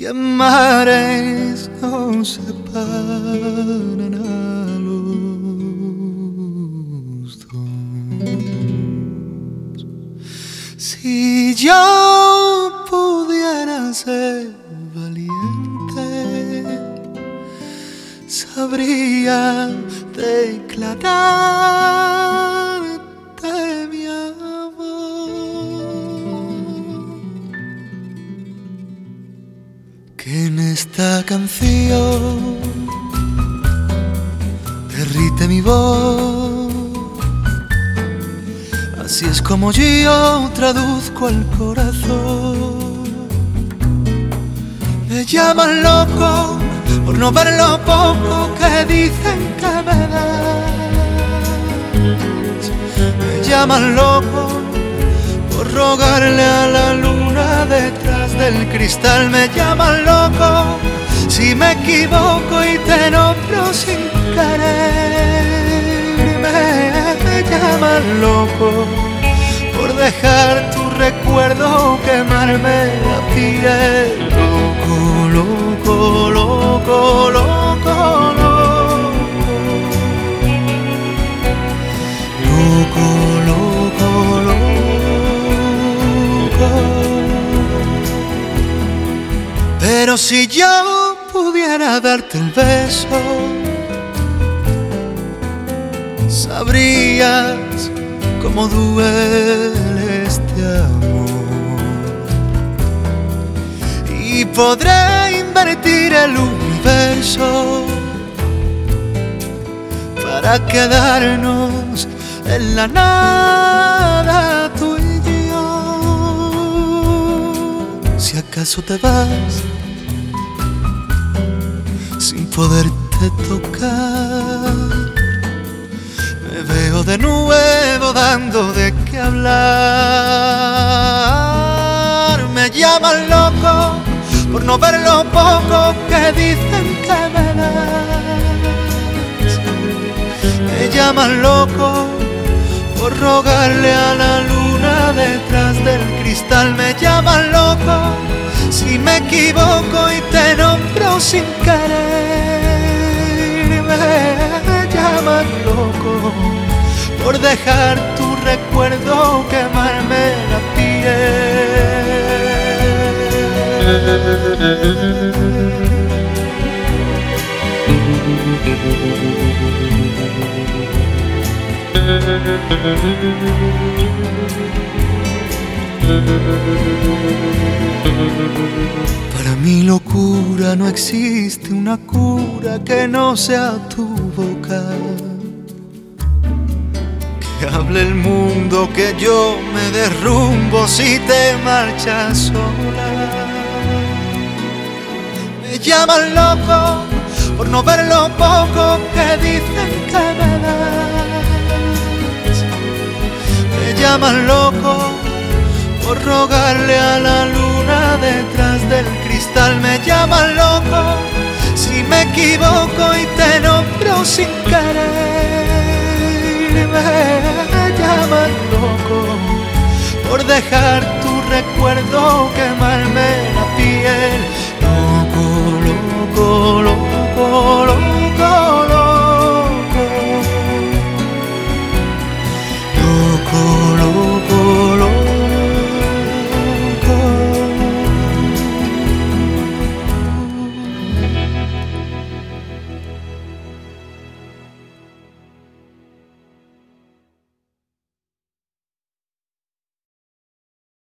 mares nos separan a los dos. Si yo pudiera ser valiente, sabría declararte mi que en esta canción derrite mi voz. Así es como yo traduzco al corazón. Me llaman loco por no ver lo poco que dicen que me das. Me llaman loco por rogarle a la luna detrás del cristal. Me llaman loco si me equivoco y te nombro sin querer. Me llaman loco por dejar tu recuerdo quemarme la piel. Loco, loco, loco, loco, loco, loco, loco. Pero si yo pudiera darte el beso, sabrías cómo duele este amor. Y podré invertir el universo para quedarnos en la nada, tú y yo. Si acaso te vas sin poderte tocar, me veo de nuevo dando de qué hablar. Me llaman loco por no ver lo poco que dicen que me das. Me llaman loco por rogarle a la luna detrás del cristal. Me llaman loco si me equivoco y te nombro sin querer. Me llaman loco por dejar tu recuerdo quemarme la piel. Para mi locura no existe una cura que no sea tu boca. Que hable el mundo que yo me derrumbo si te marchas sola. Me llaman loco por no ver lo poco que dicen que me das. Me llaman loco por rogarle a la luna detrás del cristal. Me llaman loco si me equivoco y te nombro sin querer. Me llaman loco por dejar tu recuerdo quemar